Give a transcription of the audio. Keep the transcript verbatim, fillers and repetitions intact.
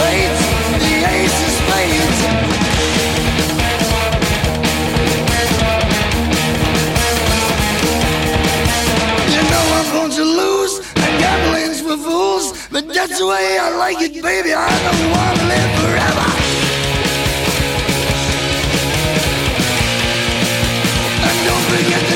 spades, the ace of spades. You know I'm going to lose, and gambling's for fools, but that's the way I like it, baby. I don't want to live forever. And don't forget